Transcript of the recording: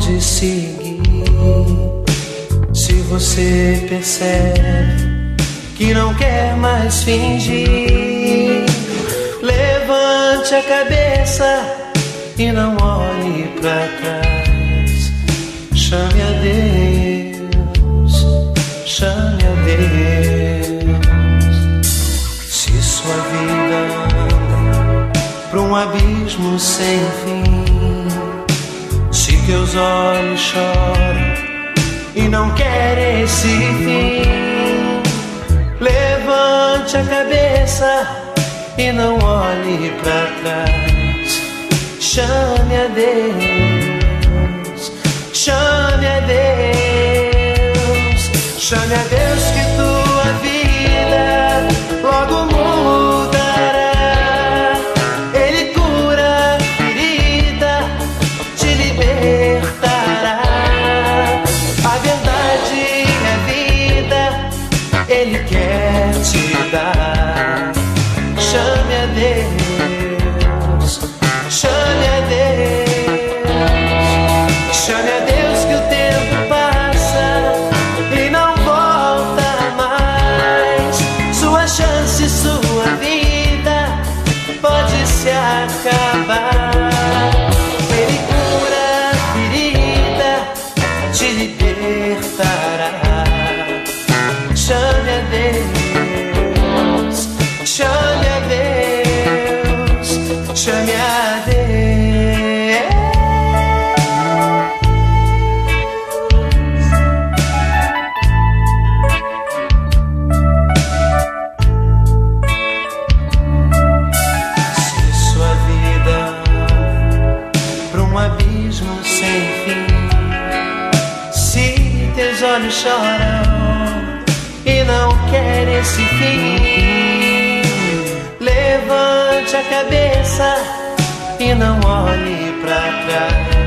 pode seguir. Se você percebe que não quer mais fingir, levante a cabeça e não olhe pra trás. Chame a Deus, chame a Deus. Se sua vida anda pra um abismo sem fim, se teus olhos choram e não querem esse fim, levante a cabeça e não olhe pra trás. Chame a Deus, chame a Deus, chame a Deus que tua vida logo mudará. Ele cura a ferida, te libertará. A verdade é vida, Ele quer te dar. Chame a Deus, chame a Deus, chame a Deus que o tempo passa e não volta mais. Sua chance, sua vida pode se acabar. Ele cura a ferida, te libertará. Chame a Deus, chame a Deus, chame a Deus. Se sua vida pra um abismo sem fim, se teus olhos choram e não querem esse fim, levante a cabeça e não olhe pra trás.